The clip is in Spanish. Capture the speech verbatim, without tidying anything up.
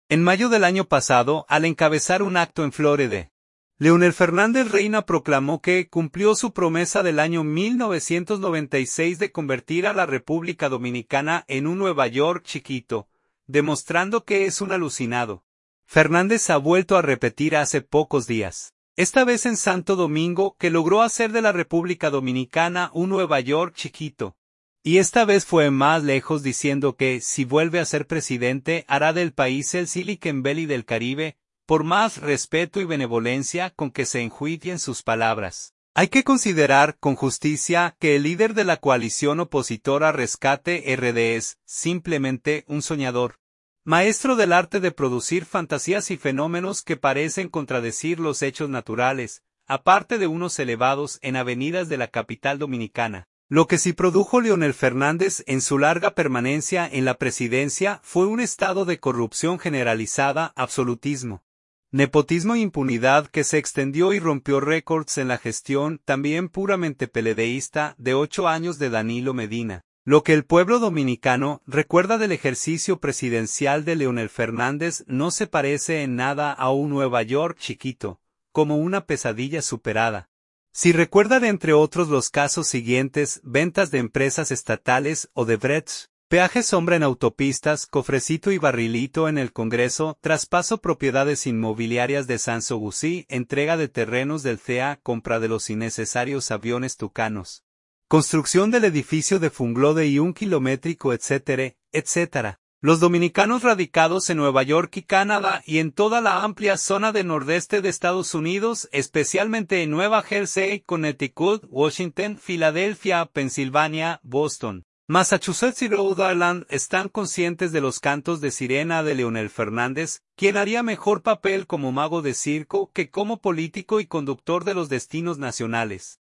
En mayo del año pasado, al encabezar un acto en Florida, Leonel Fernández Reina proclamó que cumplió su promesa del año mil novecientos noventa y seis de convertir a la República Dominicana en un Nueva York chiquito, demostrando que es un alucinado. Fernández ha vuelto a repetir hace pocos días, esta vez en Santo Domingo, que logró hacer de la República Dominicana un Nueva York chiquito. Y esta vez fue más lejos diciendo que, si vuelve a ser presidente, hará del país el Silicon Valley del Caribe, por más respeto y benevolencia con que se enjuicien sus palabras. Hay que considerar, con justicia, que el líder de la coalición opositora Rescate R D es, simplemente, un soñador. Maestro del arte de producir fantasías y fenómenos que parecen contradecir los hechos naturales, aparte de unos elevados en avenidas de la capital dominicana. Lo que sí produjo Leonel Fernández en su larga permanencia en la presidencia fue un estado de corrupción generalizada, absolutismo, nepotismo e impunidad que se extendió y rompió récords en la gestión, también puramente peledeísta, de ocho años de Danilo Medina. Lo que el pueblo dominicano recuerda del ejercicio presidencial de Leonel Fernández no se parece en nada a un Nueva York chiquito, como una pesadilla superada. Si recuerdan entre otros los casos siguientes, ventas de empresas estatales o de Brecht, peaje sombra en autopistas, cofrecito y barrilito en el Congreso, traspaso propiedades inmobiliarias de Sanssouci, entrega de terrenos del C E A, compra de los innecesarios aviones tucanos, construcción del edificio de Funglode y un kilométrico, etcétera, etcétera. Los dominicanos radicados en Nueva York y Canadá y en toda la amplia zona del nordeste de Estados Unidos, especialmente en Nueva Jersey, Connecticut, Washington, Filadelfia, Pensilvania, Boston, Massachusetts y Rhode Island, están conscientes de los cantos de sirena de Leonel Fernández, quien haría mejor papel como mago de circo que como político y conductor de los destinos nacionales.